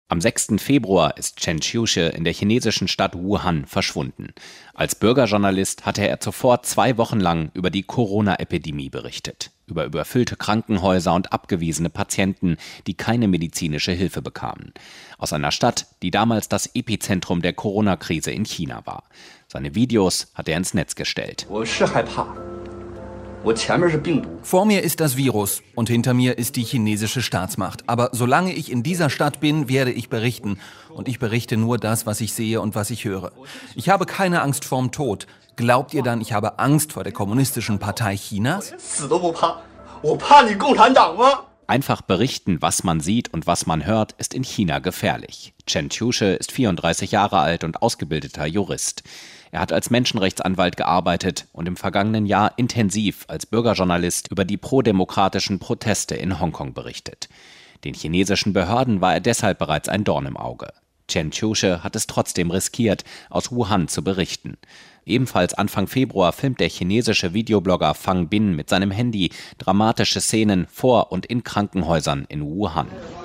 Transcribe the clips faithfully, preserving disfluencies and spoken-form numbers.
Am sechsten Februar ist Chen Qiushi in der chinesischen Stadt Wuhan verschwunden. Als Bürgerjournalist hatte er zuvor zwei Wochen lang über die Corona-Epidemie berichtet. Über überfüllte Krankenhäuser und abgewiesene Patienten, die keine medizinische Hilfe bekamen. Aus einer Stadt, die damals das Epizentrum der Corona-Krise in China war. Seine Videos hat er ins Netz gestellt. Vor mir ist das Virus und hinter mir ist die chinesische Staatsmacht. Aber solange ich in dieser Stadt bin, werde ich berichten. Und ich berichte nur das, was ich sehe und was ich höre. Ich habe keine Angst vorm Tod. Glaubt ihr dann, ich habe Angst vor der Kommunistischen Partei Chinas? Einfach berichten, was man sieht und was man hört, ist in China gefährlich. Chen Qiushi ist vierunddreißig Jahre alt und ausgebildeter Jurist. Er hat als Menschenrechtsanwalt gearbeitet und im vergangenen Jahr intensiv als Bürgerjournalist über die prodemokratischen Proteste in Hongkong berichtet. Den chinesischen Behörden war er deshalb bereits ein Dorn im Auge. Chen Qiushi hat es trotzdem riskiert, aus Wuhan zu berichten. Ebenfalls Anfang Februar filmt der chinesische Videoblogger Fang Bin mit seinem Handy dramatische Szenen vor und in Krankenhäusern in Wuhan.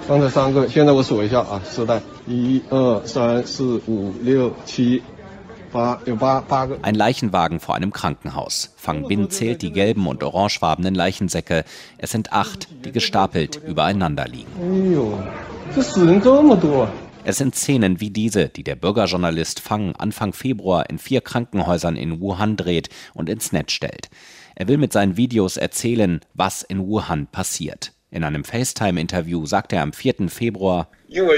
Ein Leichenwagen vor einem Krankenhaus. Fang Bin zählt die gelben und orangefarbenen Leichensäcke. Es sind acht, die gestapelt übereinander liegen. Es sind Szenen wie diese, die der Bürgerjournalist Fang Anfang Februar in vier Krankenhäusern in Wuhan dreht und ins Netz stellt. Er will mit seinen Videos erzählen, was in Wuhan passiert. In einem FaceTime-Interview sagt er am vierten Februar: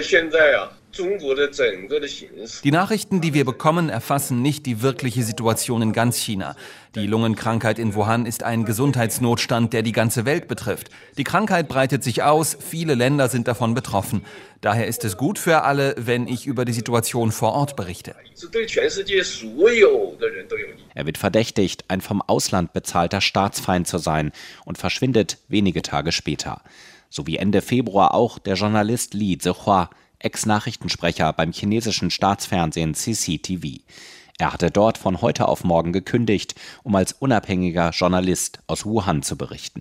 Die Nachrichten, die wir bekommen, erfassen nicht die wirkliche Situation in ganz China. Die Lungenkrankheit in Wuhan ist ein Gesundheitsnotstand, der die ganze Welt betrifft. Die Krankheit breitet sich aus, viele Länder sind davon betroffen. Daher ist es gut für alle, wenn ich über die Situation vor Ort berichte. Er wird verdächtigt, ein vom Ausland bezahlter Staatsfeind zu sein und verschwindet wenige Tage später. So wie Ende Februar auch der Journalist Li Zihua, Ex-Nachrichtensprecher beim chinesischen Staatsfernsehen C C T V. Er hatte dort von heute auf morgen gekündigt, um als unabhängiger Journalist aus Wuhan zu berichten.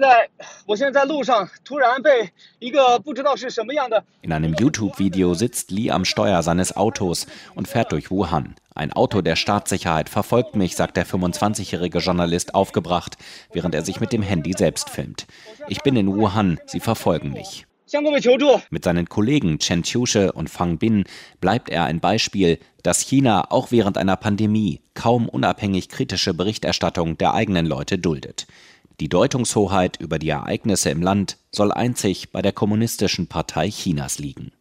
In einem YouTube-Video sitzt Li am Steuer seines Autos und fährt durch Wuhan. Ein Auto der Staatssicherheit verfolgt mich, sagt der fünfundzwanzigjährige Journalist aufgebracht, während er sich mit dem Handy selbst filmt. Ich bin in Wuhan, sie verfolgen mich. Mit seinen Kollegen Chen Qiushi und Fang Bin bleibt er ein Beispiel, dass China auch während einer Pandemie kaum unabhängig kritische Berichterstattung der eigenen Leute duldet. Die Deutungshoheit über die Ereignisse im Land soll einzig bei der Kommunistischen Partei Chinas liegen.